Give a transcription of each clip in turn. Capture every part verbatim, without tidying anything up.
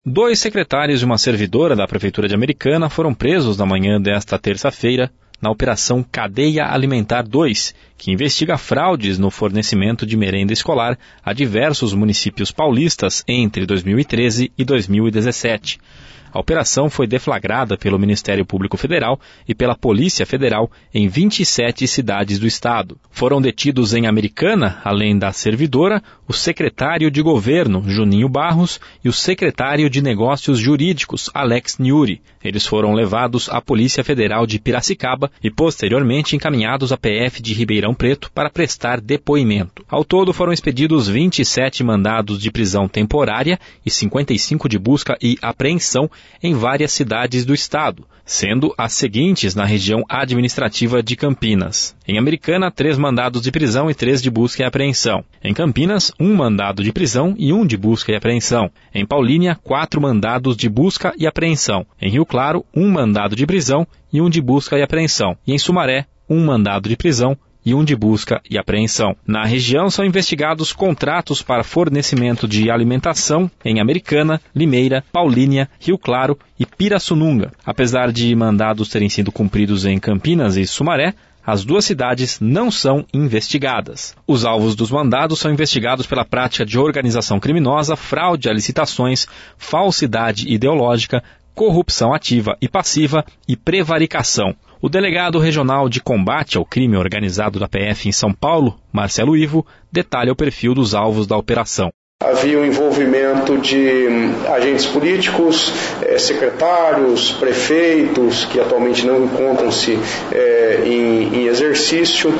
Dois secretários e uma servidora da Prefeitura de Americana foram presos na manhã desta terça-feira na Operação Cadeia Alimentar dois, que investiga fraudes no fornecimento de merenda escolar a diversos municípios paulistas entre dois mil e treze e dois mil e dezessete. A operação foi deflagrada pelo Ministério Público Federal e pela Polícia Federal em vinte e sete cidades do estado. Foram detidos em Americana, além da servidora, o secretário de Governo, Juninho Barros, e o secretário de Negócios Jurídicos, Alex Niuri. Eles foram levados à Polícia Federal de Piracicaba e posteriormente encaminhados à P F de Ribeirão Preto para prestar depoimento. Ao todo foram expedidos vinte e sete mandados de prisão temporária e cinquenta e cinco de busca e apreensão em várias cidades do estado, sendo as seguintes na região administrativa de Campinas. Em Americana, três mandados de prisão e três de busca e apreensão. Em Campinas, um mandado de prisão e um de busca e apreensão. Em Paulínia, quatro mandados de busca e apreensão. Em Rio Claro, um mandado de prisão e um de busca e apreensão. E em Sumaré, um mandado de prisão e um de busca e apreensão. Na região são investigados contratos para fornecimento de alimentação em Americana, Limeira, Paulínia, Rio Claro e Pirassununga. Apesar de mandados terem sido cumpridos em Campinas e Sumaré, as duas cidades não são investigadas. Os alvos dos mandados são investigados pela prática de organização criminosa, fraude a licitações, falsidade ideológica, corrupção ativa e passiva e prevaricação. O delegado regional de combate ao crime organizado da P F em São Paulo, Marcelo Ivo, detalha o perfil dos alvos da operação. Havia o envolvimento de agentes políticos, secretários, prefeitos, que atualmente não encontram-se é, em, em exercício,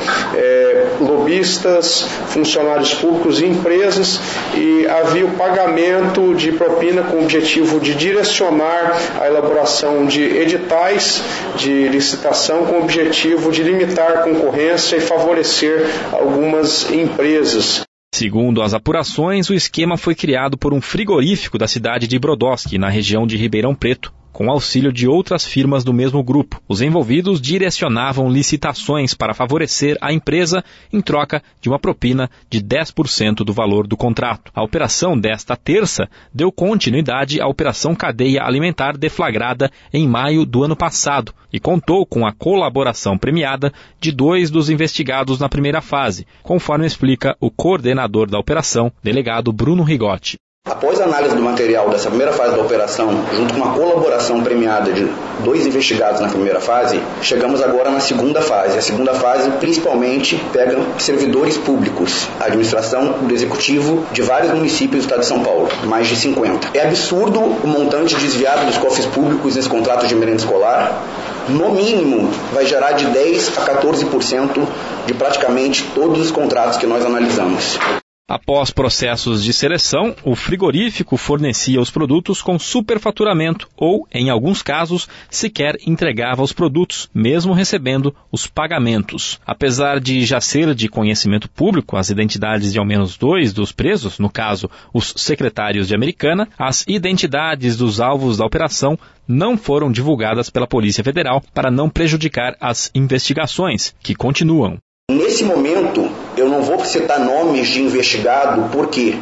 é, lobistas, funcionários públicos e empresas, e havia o pagamento de propina com o objetivo de direcionar a elaboração de editais de licitação com o objetivo de limitar a concorrência e favorecer algumas empresas. Segundo as apurações, o esquema foi criado por um frigorífico da cidade de Brodowski, na região de Ribeirão Preto, com auxílio de outras firmas do mesmo grupo. Os envolvidos direcionavam licitações para favorecer a empresa em troca de uma propina de dez por cento do valor do contrato. A operação desta terça deu continuidade à Operação Cadeia Alimentar deflagrada em maio do ano passado e contou com a colaboração premiada de dois dos investigados na primeira fase, conforme explica o coordenador da operação, delegado Bruno Rigotti. Após a análise do material dessa primeira fase da operação, junto com uma colaboração premiada de dois investigados na primeira fase, chegamos agora na segunda fase. A segunda fase, principalmente, pega servidores públicos, a administração do executivo de vários municípios do estado de São Paulo, mais de cinquenta. É absurdo o montante desviado dos cofres públicos nesse contrato de merenda escolar. No mínimo, vai gerar de dez a quatorze por cento de praticamente todos os contratos que nós analisamos. Após processos de seleção, o frigorífico fornecia os produtos com superfaturamento ou, em alguns casos, sequer entregava os produtos, mesmo recebendo os pagamentos. Apesar de já ser de conhecimento público as identidades de ao menos dois dos presos, no caso, os secretários de Americana, as identidades dos alvos da operação não foram divulgadas pela Polícia Federal para não prejudicar as investigações, que continuam. Nesse momento, eu não vou citar nomes de investigado, porque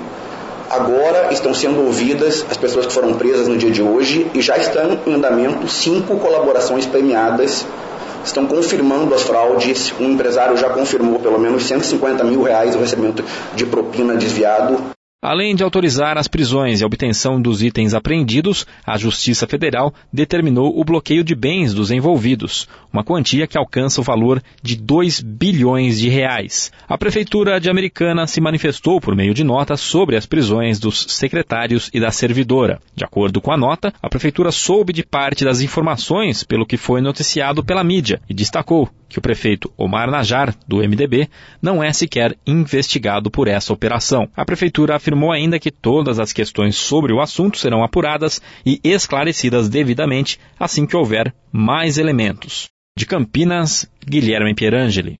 agora estão sendo ouvidas as pessoas que foram presas no dia de hoje e já estão em andamento cinco colaborações premiadas. Estão confirmando as fraudes. Um empresário já confirmou pelo menos cento e cinquenta mil reais o recebimento de propina desviado. Além de autorizar as prisões e a obtenção dos itens apreendidos, a Justiça Federal determinou o bloqueio de bens dos envolvidos, uma quantia que alcança o valor de dois bilhões de reais. A Prefeitura de Americana se manifestou por meio de nota sobre as prisões dos secretários e da servidora. De acordo com a nota, a Prefeitura soube de parte das informações pelo que foi noticiado pela mídia e destacou que o prefeito Omar Najar, do M D B, não é sequer investigado por essa operação. A Prefeitura afirmou ainda que todas as questões sobre o assunto serão apuradas e esclarecidas devidamente assim que houver mais elementos. De Campinas, Guilherme Pierangeli.